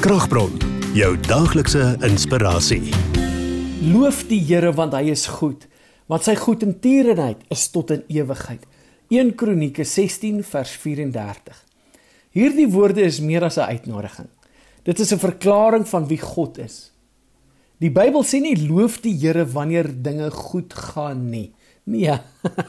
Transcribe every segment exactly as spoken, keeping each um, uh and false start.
Kragbron, jou daaglikse inspirasie. Loof die Here want hy is goed, want sy goedertierenheid is tot in ewigheid. Eerste Kronieke sestien vers vyf-en-dertig. Hierdie woorde is meer as 'n uitnodiging. Dit is 'n verklaring van wie God is. Die Bybel sê nie loof die Here wanneer dinge goed gaan nie. Nee.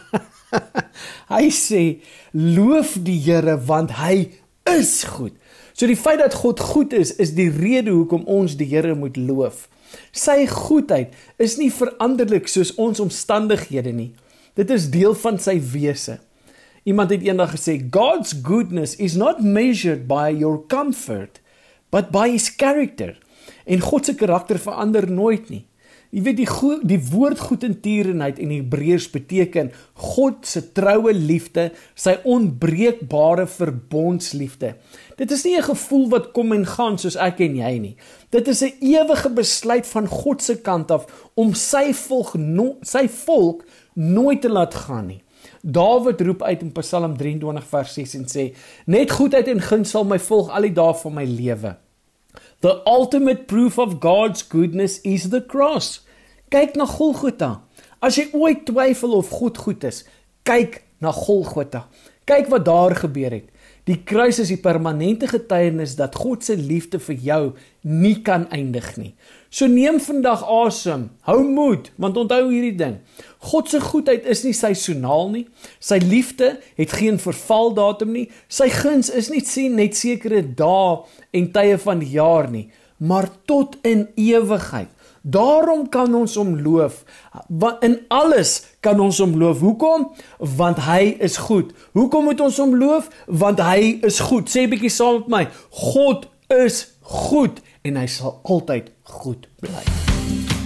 Hy sê loof die Here want hy is goed. So die feit dat God goed is, is die rede hoekom ons die Here moet loof. Sy goedheid is nie veranderlik soos ons omstandighede nie. Dit is deel van sy wese. Iemand het eendag gesê, God's goodness is not measured by your comfort, but by his character. En God se karakter verander nooit nie. Jy weet, die, go- die woord goedertierenheid in Hebreërs beteken God se troue liefde, sy onbreekbare verbondsliefde. Dit is nie 'n gevoel wat kom en gaan soos ek en jy nie. Dit is 'n ewige besluit van God se kant af om sy volk, no, sy volk nooit te laat gaan nie. Dawid roep uit in Psalm drieëntwintig vers ses en sê, net goedheid en guns sal my volg al die dae van my lewe. The ultimate proof of God's goodness is the cross. Kyk na Golgotha. As jy ooit twyfel of God goed is, kyk na Golgotha. Kyk wat daar gebeur het. Die kruis is die permanente getuienis dat God se liefde vir jou nie kan eindig nie. So neem vandag asem, hou moed, want onthou hierdie ding. God se goedheid is nie seisoenaal nie. Sy liefde het geen vervaldatum nie. Sy guns is nie sien net sekere dae en tye van die jaar nie, maar tot in ewigheid. Daarom kan ons hom loof. Want in alles kan ons hom loof. Hoekom? Want hy is goed. Hoekom moet ons hom loof? Want hy is goed. Sê 'n bietjie saam met my. God is goed en hy sal altyd goed bly.